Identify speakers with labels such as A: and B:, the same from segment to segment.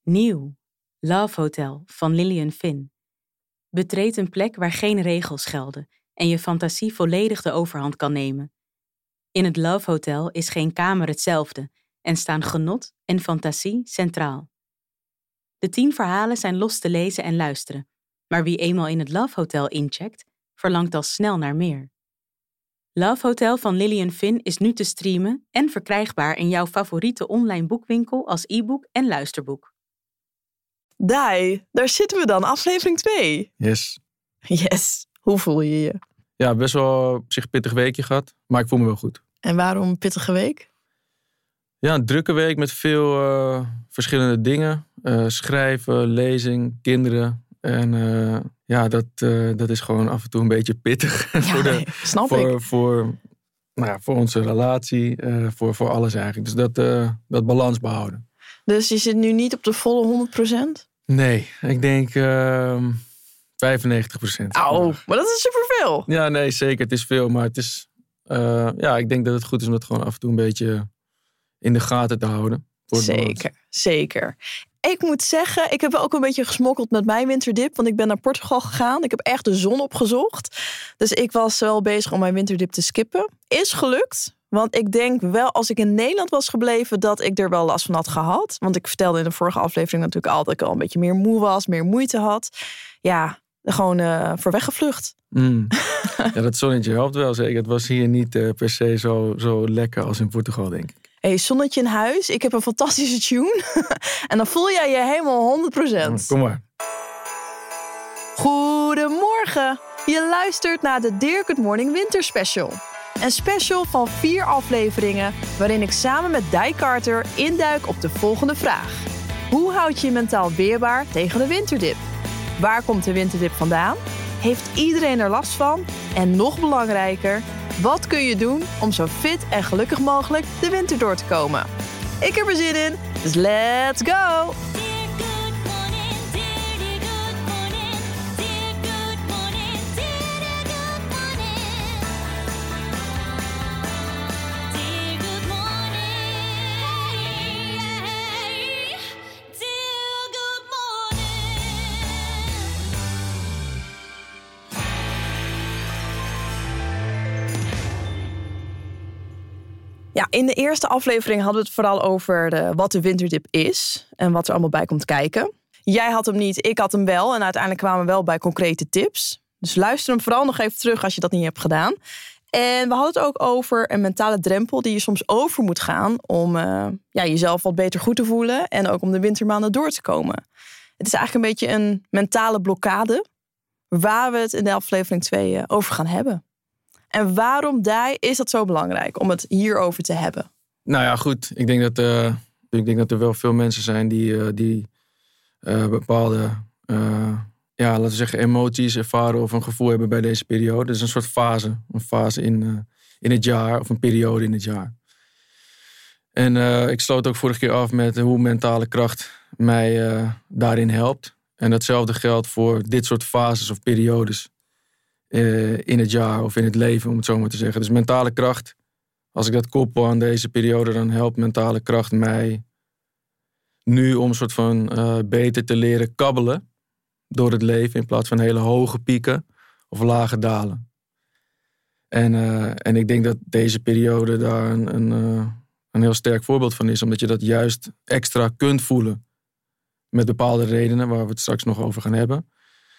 A: Nieuw. Love Hotel van Lillian Finn. Betreed een plek waar geen regels gelden en je fantasie volledig de overhand kan nemen. In het Love Hotel is geen kamer hetzelfde en staan genot en fantasie centraal. De 10 verhalen zijn los te lezen en luisteren, maar wie eenmaal in het Love Hotel incheckt, verlangt al snel naar meer. Love Hotel van Lillian Finn is nu te streamen en verkrijgbaar in jouw favoriete online boekwinkel als e-book en luisterboek.
B: Dai, daar zitten we dan, aflevering 2.
C: Yes.
B: Yes, hoe voel je je?
C: Ja, best wel op zich pittig weekje gehad, maar ik voel me wel goed.
B: En waarom een pittige week?
C: Ja, een drukke week met veel verschillende dingen. Schrijven, lezing, kinderen. En dat is gewoon af en toe een beetje pittig.
B: Ja, snap ik.
C: Voor onze relatie, voor alles eigenlijk. Dus dat balans behouden.
B: Dus je zit nu niet op de volle 100%?
C: Nee, ik denk 95%.
B: Auw, maar dat is superveel.
C: Ja, nee, zeker. Het is veel, maar het is... ik denk dat het goed is om dat gewoon af en toe een beetje in de gaten te houden.
B: Zeker. Ik moet zeggen, ik heb wel ook een beetje gesmokkeld met mijn winterdip. Want ik ben naar Portugal gegaan. Ik heb echt de zon opgezocht. Dus ik was wel bezig om mijn winterdip te skippen. Is gelukt. Want ik denk wel, als ik in Nederland was gebleven, dat ik er wel last van had gehad. Want ik vertelde in de vorige aflevering natuurlijk al dat ik al een beetje meer moe was, meer moeite had. Ja, gewoon voor weggevlucht.
C: Ja, dat zonnetje helpt wel zeker. Het was hier niet per se zo lekker als in Portugal, denk ik.
B: Hey, zonnetje in huis. Ik heb een fantastische tune. En dan voel jij je helemaal 100%.
C: Kom maar.
B: Goedemorgen. Je luistert naar de Dear Good Morning Winter Special. Een special van 4 afleveringen waarin ik samen met Dai Carter induik op de volgende vraag. Hoe houd je je mentaal weerbaar tegen de winterdip? Waar komt de winterdip vandaan? Heeft iedereen er last van? En nog belangrijker, wat kun je doen om zo fit en gelukkig mogelijk de winter door te komen? Ik heb er zin in, dus let's go! Ja, in de eerste aflevering hadden we het vooral over wat de winterdip is en wat er allemaal bij komt kijken. Jij had hem niet, ik had hem wel en uiteindelijk kwamen we wel bij concrete tips. Dus luister hem vooral nog even terug als je dat niet hebt gedaan. En we hadden het ook over een mentale drempel die je soms over moet gaan om jezelf wat beter goed te voelen en ook om de wintermaanden door te komen. Het is eigenlijk een beetje een mentale blokkade waar we het in de aflevering 2 over gaan hebben. En waarom, Dai, is dat zo belangrijk om het hierover te hebben?
C: Nou ja, goed. Ik denk dat er wel veel mensen zijn die bepaalde laten we zeggen, emoties ervaren of een gevoel hebben bij deze periode. Het is een soort fase. Een fase in het jaar of een periode in het jaar. En ik sloot ook vorige keer af met hoe mentale kracht mij daarin helpt. En datzelfde geldt voor dit soort fases of periodes. In het jaar of in het leven, om het zo maar te zeggen. Dus mentale kracht, als ik dat koppel aan deze periode, dan helpt mentale kracht mij nu om een soort van beter te leren kabbelen door het leven in plaats van hele hoge pieken of lage dalen. En ik denk dat deze periode daar een heel sterk voorbeeld van is, omdat je dat juist extra kunt voelen met bepaalde redenen waar we het straks nog over gaan hebben.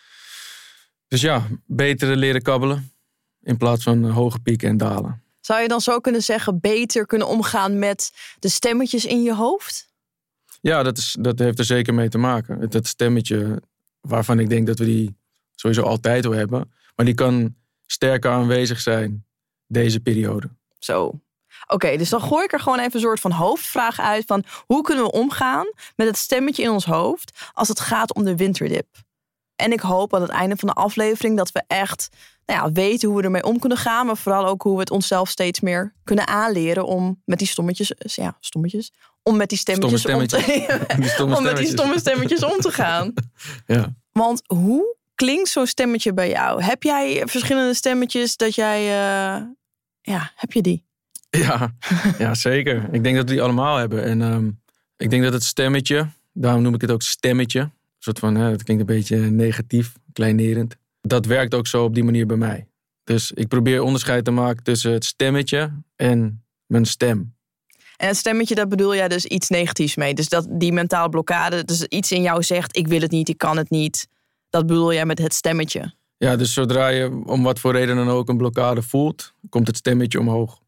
C: Dus ja, beter leren kabbelen in plaats van hoge pieken en dalen.
B: Zou je dan zo kunnen zeggen, beter kunnen omgaan met de stemmetjes in je hoofd?
C: Ja, dat heeft er zeker mee te maken. Dat stemmetje waarvan ik denk dat we die sowieso altijd wel hebben. Maar die kan sterker aanwezig zijn deze periode.
B: Zo. Oké, dus dan gooi ik er gewoon even een soort van hoofdvraag uit van hoe kunnen we omgaan met het stemmetje in ons hoofd als het gaat om de winterdip? En ik hoop aan het einde van de aflevering dat we echt weten hoe we ermee om kunnen gaan. Maar vooral ook hoe we het onszelf steeds meer kunnen aanleren om met die om met die stemmetjes om te gaan.
C: Ja.
B: Want hoe klinkt zo'n stemmetje bij jou? Heb jij verschillende stemmetjes dat jij... heb je die?
C: Ja, zeker. Ik denk dat we die allemaal hebben. En ik denk dat het stemmetje Daarom noem ik het ook stemmetje. Een soort van, dat klinkt een beetje negatief, kleinerend. Dat werkt ook zo op die manier bij mij. Dus ik probeer onderscheid te maken tussen het stemmetje en mijn stem.
B: En het stemmetje, daar bedoel jij dus iets negatiefs mee. Dus dat die mentale blokkade, dus iets in jou zegt, ik wil het niet, ik kan het niet. Dat bedoel jij met het stemmetje.
C: Ja, dus zodra je om wat voor reden dan ook een blokkade voelt, komt het stemmetje omhoog.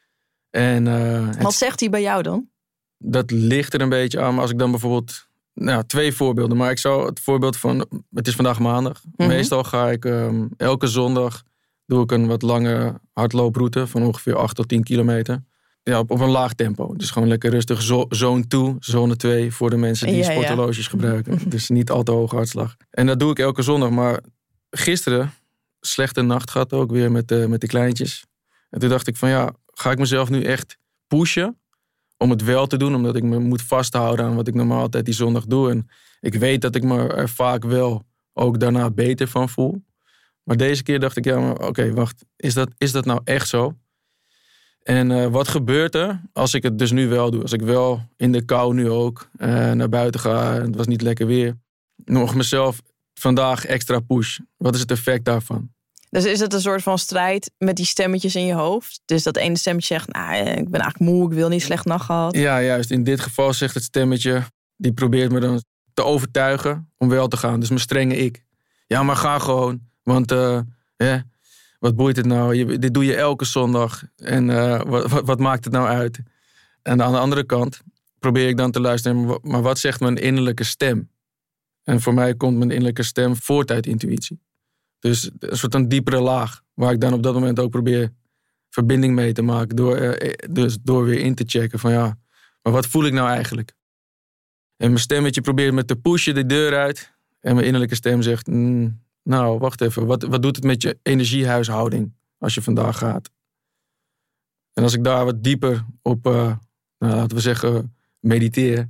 C: En,
B: wat zegt hij bij jou dan?
C: Dat ligt er een beetje aan. Maar als ik dan bijvoorbeeld, 2 voorbeelden. Maar ik zou het voorbeeld van, het is vandaag maandag. Meestal ga ik elke zondag, doe ik een wat lange hardlooproute van ongeveer 8 tot 10 kilometer. Ja, op een laag tempo. Dus gewoon lekker rustig. Zone 2, zone 2 voor de mensen die sporthorloges gebruiken. Dus niet al te hoge hartslag. En dat doe ik elke zondag. Maar gisteren, slechte nacht gehad ook weer met de kleintjes. En toen dacht ik van ga ik mezelf nu echt pushen om het wel te doen. Omdat ik me moet vasthouden aan wat ik normaal altijd die zondag doe. En ik weet dat ik me er vaak wel ook daarna beter van voel. Maar deze keer dacht ik, oké, wacht. Is dat nou echt zo? En wat gebeurt er als ik het dus nu wel doe? Als ik wel in de kou nu ook naar buiten ga. Het was niet lekker weer. Nog mezelf vandaag extra push. Wat is het effect daarvan?
B: Dus is het een soort van strijd met die stemmetjes in je hoofd? Dus dat ene stemmetje zegt, ik ben eigenlijk moe, ik wil niet, slecht nacht gehad.
C: Ja, juist. In dit geval zegt het stemmetje, die probeert me dan te overtuigen om wel te gaan. Dus mijn strenge ik. Ja, maar ga gewoon. Want wat boeit het nou? Dit doe je elke zondag. En wat maakt het nou uit? En aan de andere kant probeer ik dan te luisteren. Maar wat zegt mijn innerlijke stem? En voor mij komt mijn innerlijke stem voort uit intuïtie. Dus een soort een diepere laag. Waar ik dan op dat moment ook probeer verbinding mee te maken. Door weer in te checken van maar wat voel ik nou eigenlijk? En mijn stemmetje probeert me te pushen de deur uit. En mijn innerlijke stem zegt, wacht even. Wat doet het met je energiehuishouding als je vandaag gaat? En als ik daar wat dieper op, laten we zeggen, mediteer.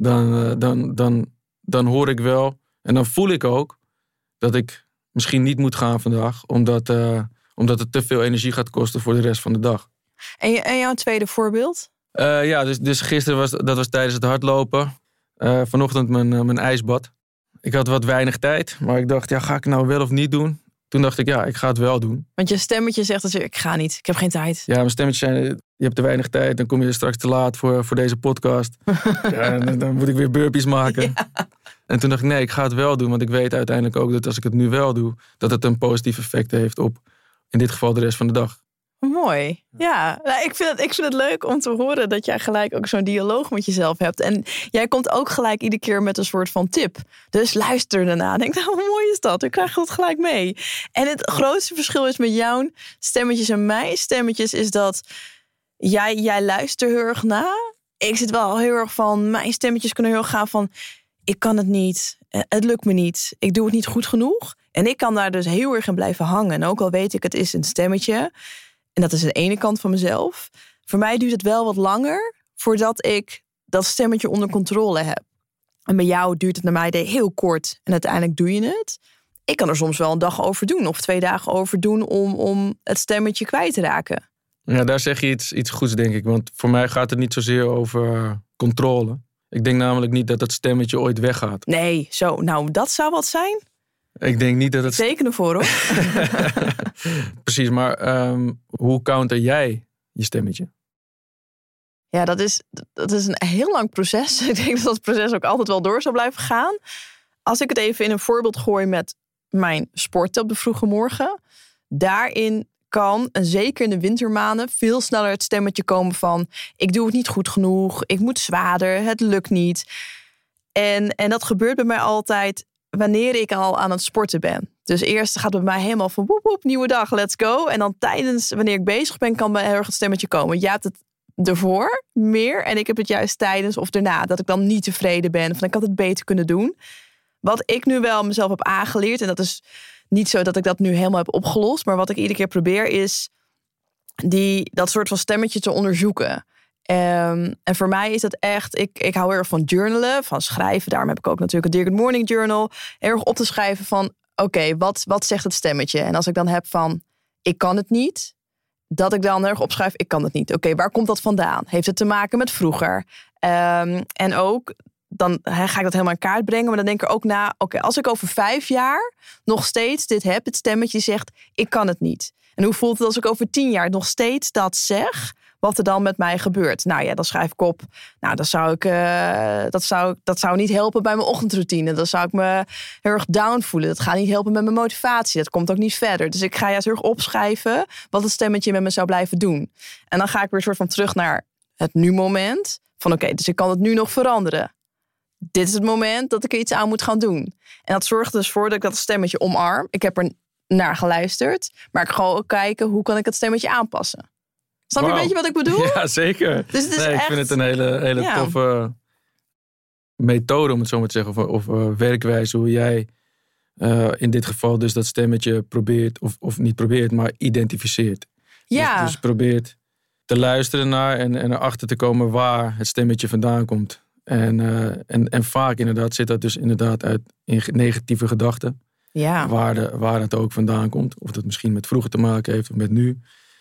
C: Dan hoor ik wel. En dan voel ik ook dat ik misschien niet moet gaan vandaag. Omdat het te veel energie gaat kosten voor de rest van de dag.
B: En jouw tweede voorbeeld?
C: Dus gisteren was tijdens het hardlopen. Vanochtend mijn ijsbad. Ik had wat weinig tijd. Maar ik dacht, ga ik nou wel of niet doen? Toen dacht ik, ik ga het wel doen.
B: Want je stemmetje zegt, ik ga niet. Ik heb geen tijd.
C: Ja, mijn stemmetje zei, je hebt te weinig tijd. Dan kom je straks te laat voor deze podcast. Dan moet ik weer burpees maken. Ja. En toen dacht ik, nee, ik ga het wel doen. Want ik weet uiteindelijk ook dat als ik het nu wel doe, dat het een positief effect heeft op, in dit geval, de rest van de dag.
B: Mooi. Ja, ik vind het leuk om te horen dat jij gelijk ook zo'n dialoog met jezelf hebt. En jij komt ook gelijk iedere keer met een soort van tip. Dus luister daarna. Denk, hoe mooi is dat? Ik krijg dat gelijk mee. En het grootste verschil is met jouw stemmetjes en mijn stemmetjes is dat jij luistert heel erg na. Ik zit wel heel erg van, mijn stemmetjes kunnen heel erg gaan van, ik kan het niet, het lukt me niet, ik doe het niet goed genoeg. En ik kan daar dus heel erg in blijven hangen. En ook al weet ik, het is een stemmetje. En dat is de ene kant van mezelf. Voor mij duurt het wel wat langer voordat ik dat stemmetje onder controle heb. En bij jou duurt het naar mij heel kort en uiteindelijk doe je het. Ik kan er soms wel een dag over doen of 2 dagen over doen om het stemmetje kwijt te raken.
C: Ja, daar zeg je iets goeds, denk ik. Want voor mij gaat het niet zozeer over controle. Ik denk namelijk niet dat dat stemmetje ooit weggaat.
B: Nee, dat zou wat zijn.
C: Ik denk niet dat het...
B: Teken ervoor, hoor.
C: Precies, maar hoe counter jij je stemmetje?
B: Ja, dat is een heel lang proces. Ik denk dat proces ook altijd wel door zou blijven gaan. Als ik het even in een voorbeeld gooi met mijn sporten op de vroege morgen. Daarin kan, en zeker in de wintermaanden, veel sneller het stemmetje komen van, ik doe het niet goed genoeg, ik moet zwaarder, het lukt niet. En dat gebeurt bij mij altijd wanneer ik al aan het sporten ben. Dus eerst gaat het bij mij helemaal van woep woep, nieuwe dag, let's go. En dan wanneer ik bezig ben, kan bij heel erg het stemmetje komen. Jij hebt het ervoor meer en ik heb het juist tijdens of daarna. Dat ik dan niet tevreden ben, van ik had het beter kunnen doen. Wat ik nu wel mezelf heb aangeleerd, en dat is niet zo dat ik dat nu helemaal heb opgelost, maar wat ik iedere keer probeer is dat soort van stemmetje te onderzoeken. En voor mij is dat echt, ik hou heel erg van journalen, van schrijven. Daarom heb ik ook natuurlijk een Dear Good Morning Journal. Erg op te schrijven van, oké, wat zegt het stemmetje? En als ik dan heb van, ik kan het niet, dat ik dan erg opschrijf, ik kan het niet. Oké, waar komt dat vandaan? Heeft het te maken met vroeger? En ook dan ga ik dat helemaal in kaart brengen. Maar dan denk ik er ook na, oké, als ik over 5 jaar nog steeds dit heb, het stemmetje zegt, ik kan het niet. En hoe voelt het als ik over 10 jaar nog steeds dat zeg, wat er dan met mij gebeurt? Nou ja, dan schrijf ik op. Nou, dat zou niet helpen bij mijn ochtendroutine. Dan zou ik me heel erg down voelen. Dat gaat niet helpen met mijn motivatie. Dat komt ook niet verder. Dus ik ga juist heel erg opschrijven wat het stemmetje met me zou blijven doen. En dan ga ik weer soort van terug naar het nu-moment. Van oké, dus ik kan het nu nog veranderen. Dit is het moment dat ik er iets aan moet gaan doen. En dat zorgt dus voor dat ik dat stemmetje omarm. Ik heb er naar geluisterd. Maar ik ga ook kijken, hoe kan ik het stemmetje aanpassen? Snap je een beetje wat ik bedoel?
C: Ja, zeker.
B: Dus het is
C: ik vind het een hele toffe methode, om het zo maar te zeggen. Of werkwijze, hoe jij in dit geval dus dat stemmetje probeert, of niet probeert, maar identificeert.
B: Ja.
C: Dus probeert te luisteren naar en erachter te komen waar het stemmetje vandaan komt. En vaak inderdaad zit dat dus inderdaad uit in negatieve gedachten.
B: Ja.
C: Waar het ook vandaan komt. Of dat misschien met vroeger te maken heeft of met nu.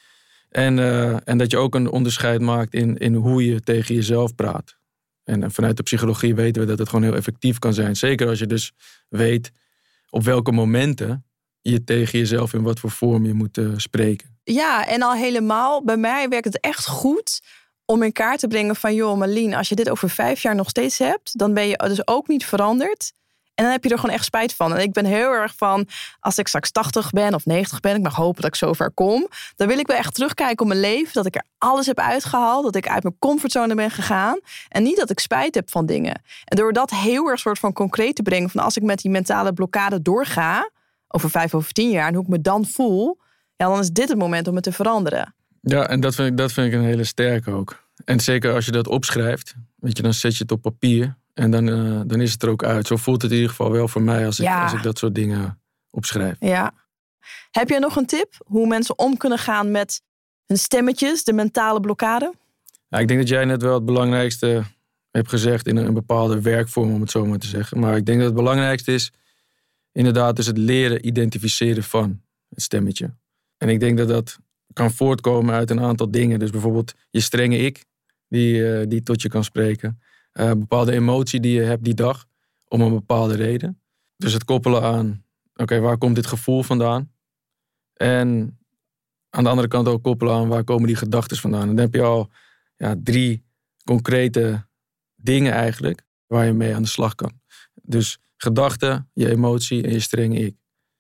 C: En dat je ook een onderscheid maakt in hoe je tegen jezelf praat. En vanuit de psychologie weten we dat het gewoon heel effectief kan zijn. Zeker als je dus weet op welke momenten je tegen jezelf in wat voor vorm je moet spreken.
B: Ja, en al helemaal, bij mij werkt het echt goed om in kaart te brengen van, joh Marlien, als je dit over 5 jaar nog steeds hebt, dan ben je dus ook niet veranderd. En dan heb je er gewoon echt spijt van. En ik ben heel erg van, als ik straks 80 ben of 90 ben, ik mag hopen dat ik zover kom, dan wil ik wel echt terugkijken op mijn leven, dat ik er alles heb uitgehaald, dat ik uit mijn comfortzone ben gegaan en niet dat ik spijt heb van dingen. En door dat heel erg soort van concreet te brengen, van als ik met die mentale blokkade doorga, over 5 of 10 jaar, en hoe ik me dan voel, ja, dan is dit het moment om het te veranderen.
C: Ja, en dat vind ik een hele sterke ook. En zeker als je dat opschrijft, weet je, dan zet je het op papier. En dan is het er ook uit. Zo voelt het in ieder geval wel voor mij als ik dat soort dingen opschrijf.
B: Ja. Heb jij nog een tip hoe mensen om kunnen gaan met hun stemmetjes, de mentale blokkade?
C: Ja, ik denk dat jij net wel het belangrijkste hebt gezegd in een bepaalde werkvorm, om het zo maar te zeggen. Maar ik denk dat het belangrijkste is inderdaad dus het leren identificeren van het stemmetje. En ik denk dat dat kan voortkomen uit een aantal dingen. Dus bijvoorbeeld je strenge ik, die tot je kan spreken. Een bepaalde emotie die je hebt die dag, om een bepaalde reden. Dus het koppelen aan, oké, waar komt dit gevoel vandaan? En aan de andere kant ook koppelen aan, waar komen die gedachten vandaan? En dan heb je al 3 concrete dingen eigenlijk, waar je mee aan de slag kan. Dus gedachten, je emotie en je strenge ik.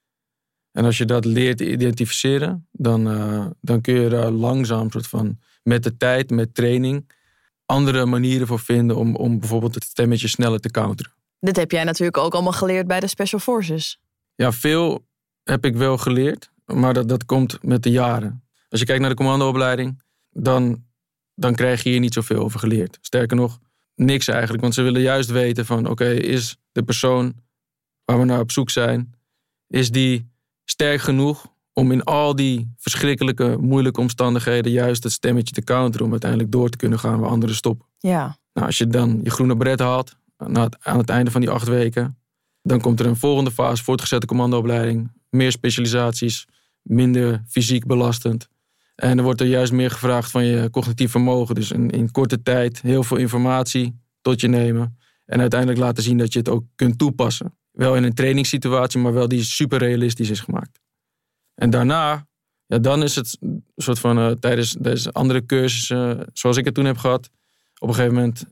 C: En als je dat leert te identificeren, dan kun je daar langzaam soort van met de tijd, met training, andere manieren voor vinden om bijvoorbeeld het stemmetje sneller te counteren.
B: Dit heb jij natuurlijk ook allemaal geleerd bij de Special Forces.
C: Ja, veel heb ik wel geleerd, maar dat komt met de jaren. Als je kijkt naar de commandoopleiding, dan krijg je hier niet zoveel over geleerd. Sterker nog, niks eigenlijk. Want ze willen juist weten van, oké, is de persoon waar we naar op zoek zijn, is die sterk genoeg om in al die verschrikkelijke, moeilijke omstandigheden juist het stemmetje te counteren om uiteindelijk door te kunnen gaan waar anderen stoppen.
B: Ja.
C: Nou, als je dan je groene beret haalt aan het einde van die 8 weken, dan komt er een volgende fase, voortgezette commandoopleiding, meer specialisaties, minder fysiek belastend. En er wordt er juist meer gevraagd van je cognitief vermogen. Dus in korte tijd heel veel informatie tot je nemen en uiteindelijk laten zien dat je het ook kunt toepassen. Wel in een trainingssituatie, maar wel die super realistisch is gemaakt. En daarna, dan is het een soort van tijdens deze andere cursussen, zoals ik het toen heb gehad, op een gegeven moment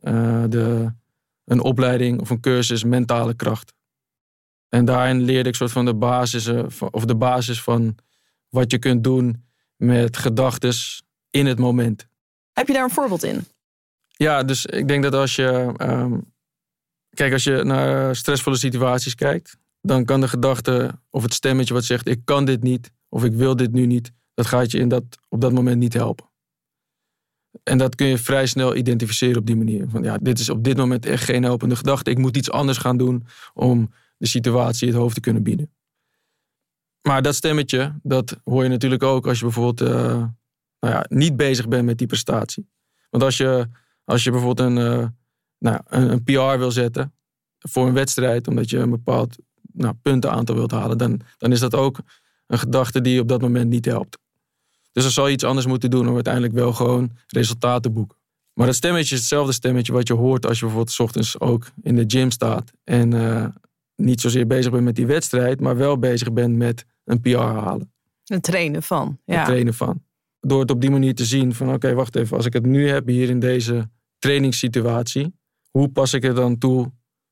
C: een opleiding of een cursus mentale kracht. En daarin leerde ik soort van de basis van wat je kunt doen met gedachtes in het moment.
B: Heb je daar een voorbeeld in?
C: Ja, dus ik denk dat als je naar stressvolle situaties kijkt, dan kan de gedachte of het stemmetje wat zegt, ik kan dit niet of ik wil dit nu niet, dat gaat je op dat moment niet helpen. En dat kun je vrij snel identificeren op die manier. Van, dit is op dit moment echt geen helpende gedachte. Ik moet iets anders gaan doen om de situatie het hoofd te kunnen bieden. Maar dat stemmetje, dat hoor je natuurlijk ook als je bijvoorbeeld niet bezig bent met die prestatie. Want als je bijvoorbeeld een PR wil zetten voor een wedstrijd, omdat je een bepaald puntenaantal wilt halen, dan is dat ook een gedachte die je op dat moment niet helpt. Dus dan zal je iets anders moeten doen om uiteindelijk wel gewoon resultaten te boeken. Maar dat stemmetje is hetzelfde stemmetje wat je hoort als je bijvoorbeeld 's ochtends ook in de gym staat. En niet zozeer bezig bent met die wedstrijd, maar wel bezig bent met een PR halen.
B: Het trainen van. Ja.
C: Het trainen van. Door het op die manier te zien van oké, wacht even. Als ik het nu heb hier in deze trainingssituatie, hoe pas ik het dan toe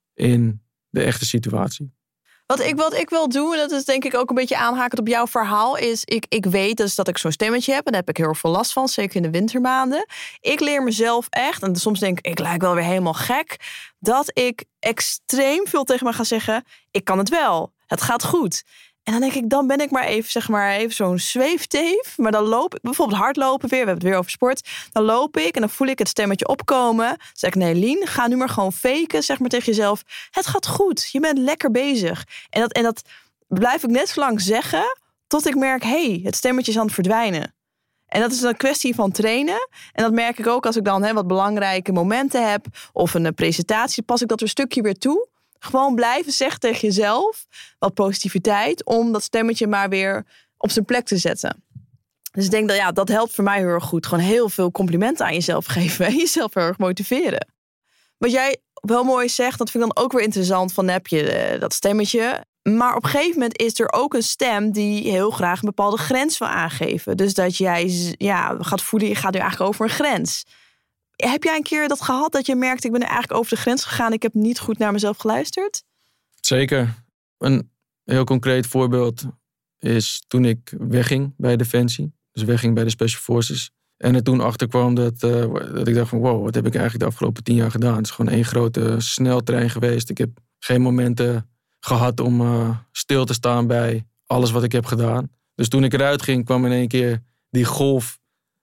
C: in de echte situatie?
B: Wat ik wil doen, en dat is denk ik ook een beetje aanhakend op jouw verhaal, is ik weet dus dat ik zo'n stemmetje heb. En daar heb ik heel veel last van, zeker in de wintermaanden. Ik leer mezelf echt, en soms denk ik lijk wel weer helemaal gek, dat ik extreem veel tegen me ga zeggen, ik kan het wel, het gaat goed. En dan denk ik, dan ben ik maar even, zeg maar, even zo'n zweefteef. Maar dan loop ik, bijvoorbeeld hardlopen weer. We hebben het weer over sport. Dan loop ik en dan voel ik het stemmetje opkomen. Dan zeg ik, nee, Lien, ga nu maar gewoon faken. Zeg maar tegen jezelf, het gaat goed. Je bent lekker bezig. En dat blijf ik net zo lang zeggen, tot ik merk, het stemmetje is aan het verdwijnen. En dat is een kwestie van trainen. En dat merk ik ook als ik dan wat belangrijke momenten heb. Of een presentatie, pas ik dat een stukje weer toe. Gewoon blijven zeggen tegen jezelf wat positiviteit, om dat stemmetje maar weer op zijn plek te zetten. Dus ik denk dat dat helpt voor mij heel erg goed. Gewoon heel veel complimenten aan jezelf geven en jezelf heel erg motiveren. Wat jij wel mooi zegt, dat vind ik dan ook weer interessant, van heb je dat stemmetje. Maar op een gegeven moment is er ook een stem die heel graag een bepaalde grens wil aangeven. Dus dat jij gaat voelen, je gaat nu eigenlijk over een grens. Heb jij een keer dat gehad dat je merkt, ik ben er eigenlijk over de grens gegaan, ik heb niet goed naar mezelf geluisterd?
C: Zeker. Een heel concreet voorbeeld is toen ik wegging bij Defensie. Dus wegging bij de Special Forces. En er toen achterkwam dat ik dacht van wow, wat heb ik eigenlijk de afgelopen 10 jaar gedaan? Het is gewoon één grote sneltrein geweest. Ik heb geen momenten gehad om stil te staan bij alles wat ik heb gedaan. Dus toen ik eruit ging, kwam in één keer die golf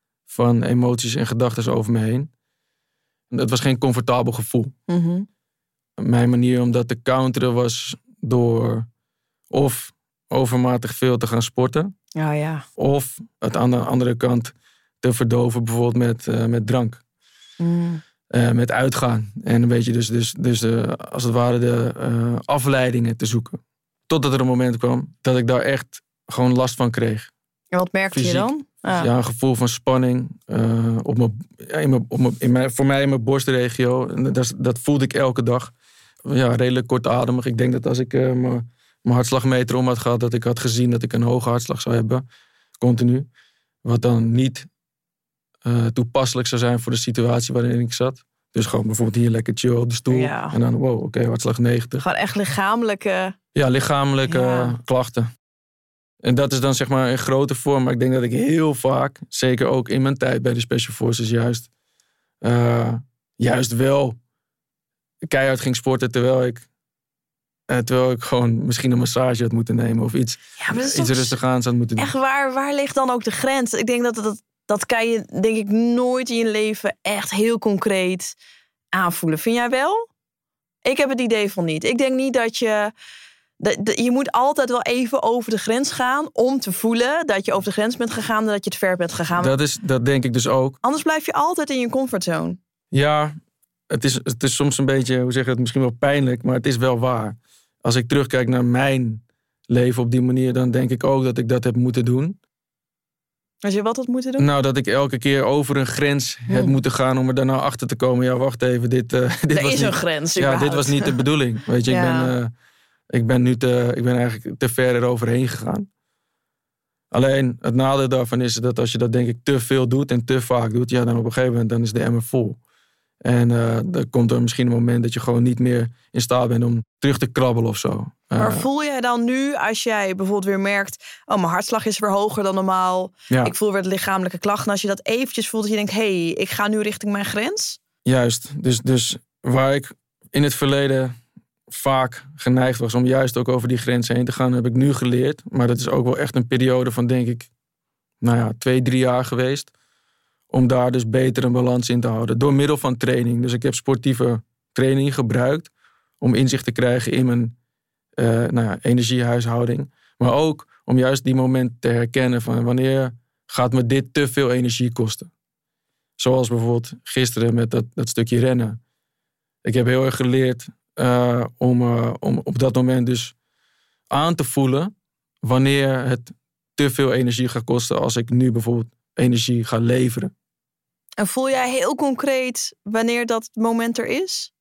C: van emoties en gedachten over me heen. Dat was geen comfortabel gevoel.
B: Mm-hmm.
C: Mijn manier om dat te counteren was door of overmatig veel te gaan sporten.
B: Oh ja.
C: Of het aan de andere kant te verdoven bijvoorbeeld met drank.
B: Mm.
C: Met uitgaan. En een beetje dus als het ware de afleidingen te zoeken. Totdat er een moment kwam dat ik daar echt gewoon last van kreeg.
B: En wat merkte
C: Fysiek.
B: je dan?
C: Ja, een gevoel van spanning voor mij in mijn borstregio. Dat voelde ik elke dag. Ja, redelijk kortademig. Ik denk dat als ik mijn hartslagmeter om had gehad, dat ik had gezien dat ik een hoge hartslag zou hebben. Continu. Wat dan niet toepasselijk zou zijn voor de situatie waarin ik zat. Dus gewoon bijvoorbeeld hier lekker chill op de stoel.
B: Ja.
C: En dan oké, hartslag 90.
B: Gewoon echt lichamelijke...
C: Ja, lichamelijke klachten. En dat is dan zeg maar in grote vorm. Maar ik denk dat ik heel vaak, zeker ook in mijn tijd bij de Special Forces, juist wel keihard ging sporten terwijl ik gewoon misschien een massage had moeten nemen of iets rustig aan zou moeten doen.
B: Echt, waar ligt dan ook de grens? Ik denk dat kan je denk ik nooit in je leven echt heel concreet aanvoelen. Vind jij wel? Ik heb het idee van niet. Ik denk niet dat je moet altijd wel even over de grens gaan om te voelen dat je over de grens bent gegaan en dat je te ver bent gegaan.
C: Dat denk ik dus ook.
B: Anders blijf je altijd in je comfortzone.
C: Ja, het is soms een beetje, hoe zeg je het, misschien wel pijnlijk, maar het is wel waar. Als ik terugkijk naar mijn leven op die manier, dan denk ik ook dat ik dat heb moeten doen.
B: Als je wat had moeten doen?
C: Nou, dat ik elke keer over een grens heb moeten gaan om er daarna achter te komen. Ja, wacht even, dit was
B: is
C: niet
B: een grens.
C: Ja, dit was niet de bedoeling. Weet je,
B: Ja.
C: ik ben eigenlijk te ver eroverheen gegaan. Alleen het nadeel daarvan is dat als je dat denk ik te veel doet en te vaak doet, ja, dan op een gegeven moment dan is de emmer vol. En dan komt er misschien een moment dat je gewoon niet meer in staat bent om terug te krabbelen of zo.
B: Maar voel jij dan nu, als jij bijvoorbeeld weer merkt, mijn hartslag is weer hoger dan normaal.
C: Ja.
B: Ik voel weer de lichamelijke klachten. Als je dat eventjes voelt, dat je denkt, ik ga nu richting mijn grens.
C: Juist. Dus waar ik in het verleden vaak geneigd was om juist ook over die grens heen te gaan, heb ik nu geleerd. Maar dat is ook wel echt een periode van, denk ik, 2-3 jaar geweest. Om daar dus beter een balans in te houden. Door middel van training. Dus ik heb sportieve training gebruikt om inzicht te krijgen in mijn energiehuishouding. Maar ook om juist die momenten te herkennen van wanneer gaat me dit te veel energie kosten. Zoals bijvoorbeeld gisteren met dat stukje rennen. Ik heb heel erg geleerd om op dat moment dus aan te voelen wanneer het te veel energie gaat kosten als ik nu bijvoorbeeld energie ga leveren.
B: En voel jij heel concreet wanneer dat moment er is?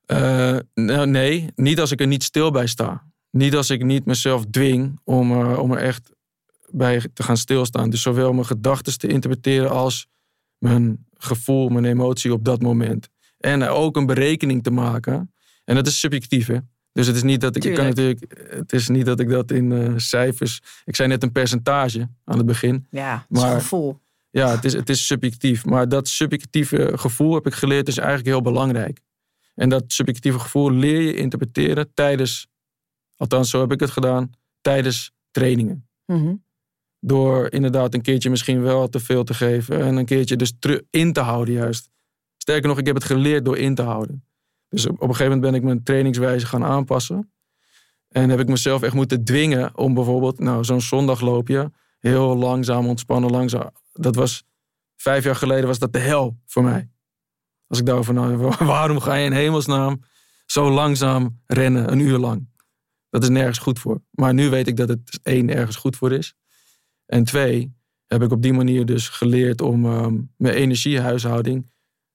C: Nee, niet als ik er niet stil bij sta. Niet als ik niet mezelf dwing om er echt bij te gaan stilstaan. Dus zowel mijn gedachten te interpreteren als mijn gevoel, mijn emotie op dat moment. En ook een berekening te maken. En dat is subjectief, hè. Dus het is niet dat het is niet dat ik dat in cijfers... Ik zei net een percentage aan het begin.
B: Ja, het is een gevoel.
C: Ja, het is subjectief. Maar dat subjectieve gevoel, heb ik geleerd, is eigenlijk heel belangrijk. En dat subjectieve gevoel leer je interpreteren tijdens... Althans, zo heb ik het gedaan, tijdens trainingen.
B: Mm-hmm.
C: Door inderdaad een keertje misschien wel te veel te geven. En een keertje dus in te houden juist. Sterker nog, ik heb het geleerd door in te houden. Dus op een gegeven moment ben ik mijn trainingswijze gaan aanpassen. En heb ik mezelf echt moeten dwingen om bijvoorbeeld... zo'n zondagloopje, heel langzaam ontspannen, langzaam. Dat was 5 jaar geleden was dat de hel voor mij. Als ik daarover waarom ga je in hemelsnaam zo langzaam rennen, 1 uur lang? Dat is nergens goed voor. Maar nu weet ik dat het 1, ergens goed voor is. En 2, heb ik op die manier dus geleerd om mijn energiehuishouding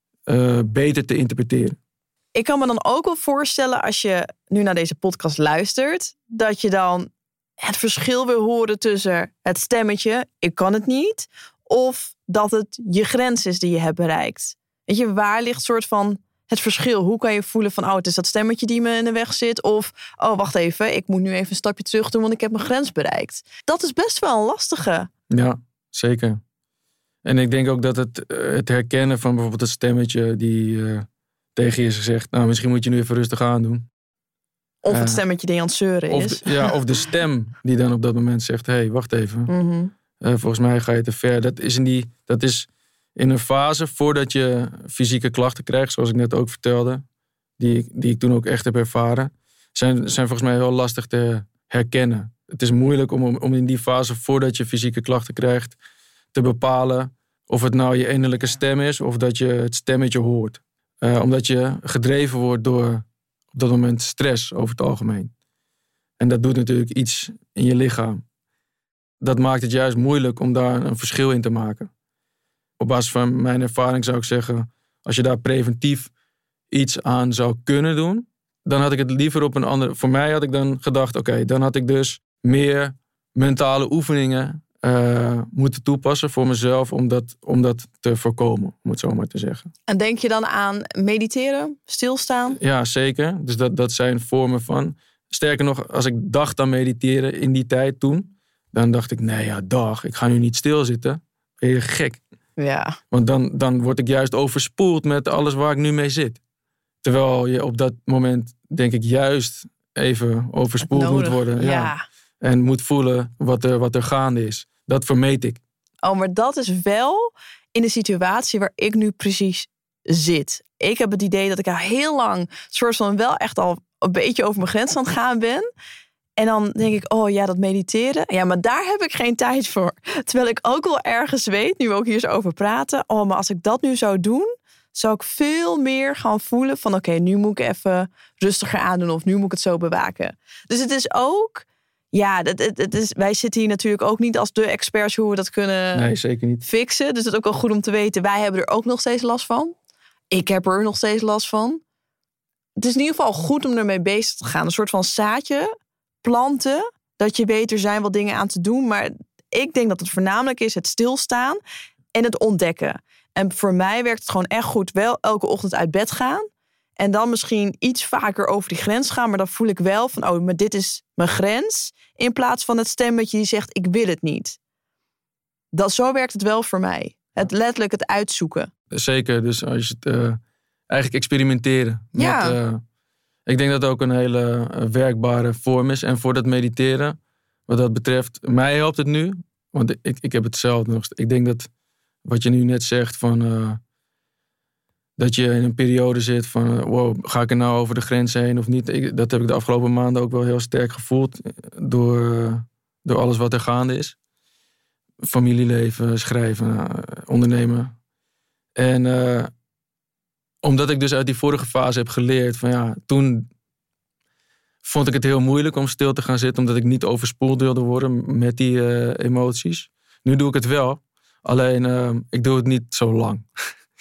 C: beter te interpreteren.
B: Ik kan me dan ook wel voorstellen, als je nu naar deze podcast luistert, dat je dan het verschil wil horen tussen het stemmetje, ik kan het niet, of dat het je grens is die je hebt bereikt. Weet je, waar ligt soort van het verschil? Hoe kan je voelen van, het is dat stemmetje die me in de weg zit, of, wacht even, ik moet nu even een stapje terug doen, want ik heb mijn grens bereikt. Dat is best wel een lastige.
C: Ja, zeker. En ik denk ook dat het herkennen van bijvoorbeeld het stemmetje die tegen je zegt, misschien moet je nu even rustig aan doen.
B: Of het stemmetje die aan het zeuren is.
C: Of de stem die dan op dat moment zegt, hey, wacht even.
B: Mm-hmm.
C: Volgens mij ga je te ver. Dat is in een fase voordat je fysieke klachten krijgt, zoals ik net ook vertelde, die ik toen ook echt heb ervaren, zijn volgens mij heel lastig te herkennen. Het is moeilijk om in die fase voordat je fysieke klachten krijgt te bepalen of het nou je innerlijke stem is of dat je het stemmetje hoort. Omdat je gedreven wordt door op dat moment stress over het algemeen. En dat doet natuurlijk iets in je lichaam. Dat maakt het juist moeilijk om daar een verschil in te maken. Op basis van mijn ervaring zou ik zeggen, als je daar preventief iets aan zou kunnen doen, dan had ik het liever op een andere... Voor mij had ik dan gedacht, oké, dan had ik dus meer mentale oefeningen moeten toepassen voor mezelf om dat te voorkomen, om het zo maar te zeggen.
B: En denk je dan aan mediteren, stilstaan?
C: Ja, zeker. Dus dat zijn vormen van... Sterker nog, als ik dacht aan mediteren in die tijd toen, dan dacht ik, ik ga nu niet stilzitten. Ben je gek?
B: Ja.
C: Want dan word ik juist overspoeld met alles waar ik nu mee zit. Terwijl je op dat moment, denk ik, juist even overspoeld moet worden.
B: Ja.
C: En moet voelen wat er gaande is. Dat vermeed ik.
B: Maar dat is wel in de situatie waar ik nu precies zit. Ik heb het idee dat ik al heel lang soort van wel echt al een beetje over mijn grens aan het gaan ben. En dan denk ik, dat mediteren. Ja, maar daar heb ik geen tijd voor. Terwijl ik ook wel ergens weet, nu we ook hier zo over praten. Maar als ik dat nu zou doen, zou ik veel meer gaan voelen van, oké, nu moet ik even rustiger aandoen of nu moet ik het zo bewaken. Dus het is ook, wij zitten hier natuurlijk ook niet als de experts hoe we dat kunnen
C: zeker niet.
B: fixen. Dus dat is ook wel goed om te weten. Wij hebben er ook nog steeds last van. Ik heb er nog steeds last van. Het is in ieder geval goed om ermee bezig te gaan. Een soort van zaadje planten, dat je weet er zijn wel dingen aan te doen. Maar ik denk dat het voornamelijk is het stilstaan en het ontdekken. En voor mij werkt het gewoon echt goed wel elke ochtend uit bed gaan. En dan misschien iets vaker over die grens gaan. Maar dan voel ik wel van, maar dit is mijn grens. In plaats van het stemmetje die zegt, ik wil het niet. Zo werkt het wel voor mij. Het letterlijk het uitzoeken.
C: Zeker, dus als je het eigenlijk experimenteren.
B: Ja.
C: Ik denk dat het ook een hele werkbare vorm is. En voor dat mediteren, wat dat betreft, mij helpt het nu. Want ik heb het zelf nog. Ik denk dat wat je nu net zegt van dat je in een periode zit van ga ik er nou over de grens heen of niet? Dat heb ik de afgelopen maanden ook wel heel sterk gevoeld door alles wat er gaande is. Familieleven, schrijven, ondernemen. En omdat ik dus uit die vorige fase heb geleerd van toen vond ik het heel moeilijk om stil te gaan zitten, omdat ik niet overspoeld wilde worden met die emoties. Nu doe ik het wel, alleen ik doe het niet zo lang.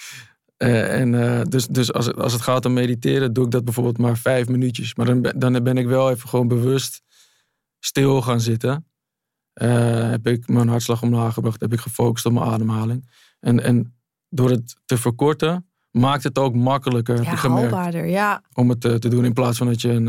C: Dus als het gaat om mediteren, doe ik dat bijvoorbeeld maar 5 minuutjes. Maar dan ben ik wel even gewoon bewust stil gaan zitten. Heb ik mijn hartslag omlaag gebracht, heb ik gefocust op mijn ademhaling. En door het te verkorten, maakt het ook makkelijker, heb ik gemerkt,
B: haalbaarder, ja.
C: om het te doen in plaats van dat je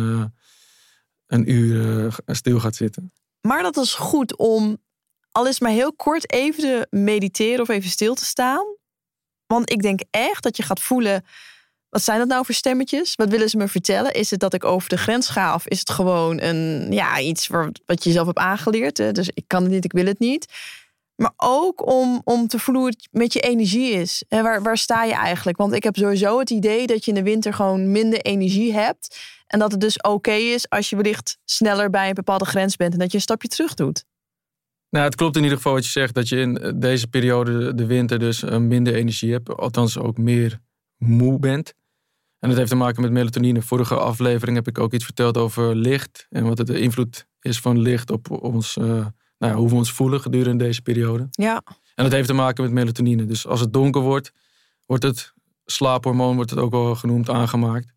C: een uur stil gaat zitten.
B: Maar dat is goed om, al is maar heel kort, even te mediteren of even stil te staan. Want ik denk echt dat je gaat voelen, wat zijn dat nou voor stemmetjes? Wat willen ze me vertellen? Is het dat ik over de grens ga? Of is het gewoon iets wat je zelf hebt aangeleerd? Hè? Dus ik kan het niet, ik wil het niet. Maar ook om te voelen hoe het met je energie is. En waar sta je eigenlijk? Want ik heb sowieso het idee dat je in de winter gewoon minder energie hebt. En dat het dus oké is als je wellicht sneller bij een bepaalde grens bent. En dat je een stapje terug doet.
C: Nou, het klopt in ieder geval wat je zegt. Dat je in deze periode, de winter, dus minder energie hebt. Althans ook meer moe bent. En dat heeft te maken met melatonine. Vorige aflevering heb ik ook iets verteld over licht. En wat de invloed is van licht op ons, hoe we ons voelen gedurende deze periode.
B: Ja.
C: En dat heeft te maken met melatonine. Dus als het donker wordt het slaaphormoon, wordt het ook wel genoemd, aangemaakt.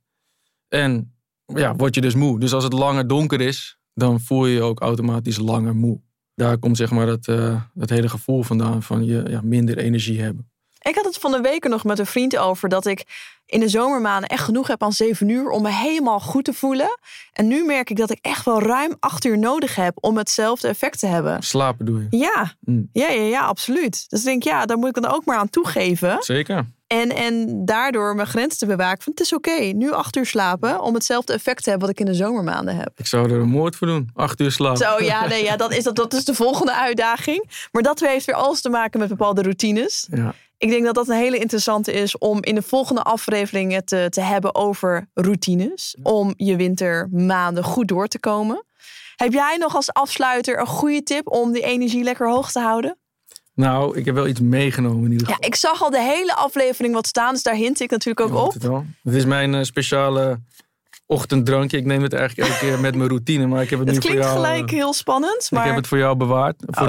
C: En word je dus moe. Dus als het langer donker is, dan voel je je ook automatisch langer moe. Daar komt zeg maar dat hele gevoel vandaan van je minder energie hebben.
B: Ik had het van de week nog met een vriend over dat ik in de zomermaanden echt genoeg heb aan 7 uur om me helemaal goed te voelen. En nu merk ik dat ik echt wel ruim 8 uur nodig heb om hetzelfde effect te hebben.
C: Slapen doe je?
B: Ja, ja, absoluut. Dus ik denk, daar moet ik dan ook maar aan toegeven.
C: Zeker.
B: En daardoor mijn grens te bewaken van het is oké, nu 8 uur slapen om hetzelfde effect te hebben wat ik in de zomermaanden heb.
C: Ik zou er een moord voor doen, 8 uur slapen.
B: Zo, dat is de volgende uitdaging. Maar dat heeft weer alles te maken met bepaalde routines.
C: Ja.
B: Ik denk dat dat een hele interessante is om in de volgende aflevering het te hebben over routines. Om je wintermaanden goed door te komen. Heb jij nog als afsluiter een goede tip om die energie lekker hoog te houden?
C: Nou, ik heb wel iets meegenomen in ieder geval.
B: Ja, ik zag al de hele aflevering wat staan, dus daar hint ik natuurlijk ook op.
C: Het is mijn speciale ochtenddrankje. Ik neem het eigenlijk elke keer met mijn routine, maar ik heb het nu voor jou.
B: Het klinkt gelijk heel spannend, maar
C: ik heb het voor jou bewaard. Voor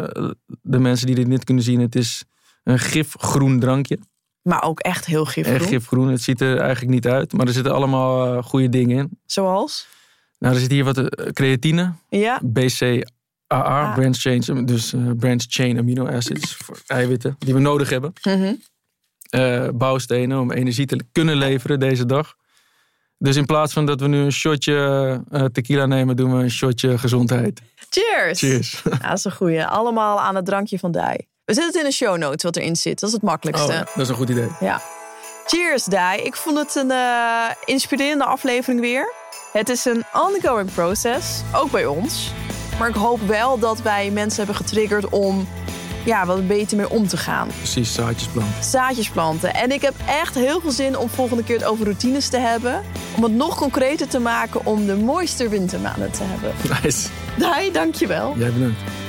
C: de mensen die dit niet kunnen zien, het is een gifgroen drankje.
B: Maar ook echt heel gifgroen.
C: Echt gifgroen. Het ziet er eigenlijk niet uit, maar er zitten allemaal goede dingen in.
B: Zoals?
C: Nou, er zit hier wat creatine.
B: Ja.
C: BCAA, branched chain amino acids, voor eiwitten die we nodig hebben. Bouwstenen om energie te kunnen leveren deze dag. Dus in plaats van dat we nu een shotje tequila nemen, doen we een shotje gezondheid.
B: Cheers!
C: Cheers.
B: Ja, dat is een goeie. Allemaal aan het drankje van Dai. We zetten het in de show notes wat erin zit. Dat is het makkelijkste.
C: Dat is een goed idee.
B: Ja. Cheers, Dai. Ik vond het een inspirerende aflevering weer. Het is een ongoing process, ook bij ons. Maar ik hoop wel dat wij mensen hebben getriggerd om wat beter mee om te gaan.
C: Precies, zaadjes planten.
B: Zaadjes planten. En ik heb echt heel veel zin om volgende keer het over routines te hebben. Om het nog concreter te maken om de mooiste wintermaanden te hebben.
C: Nice.
B: Dai, dankjewel.
C: Jij bedankt.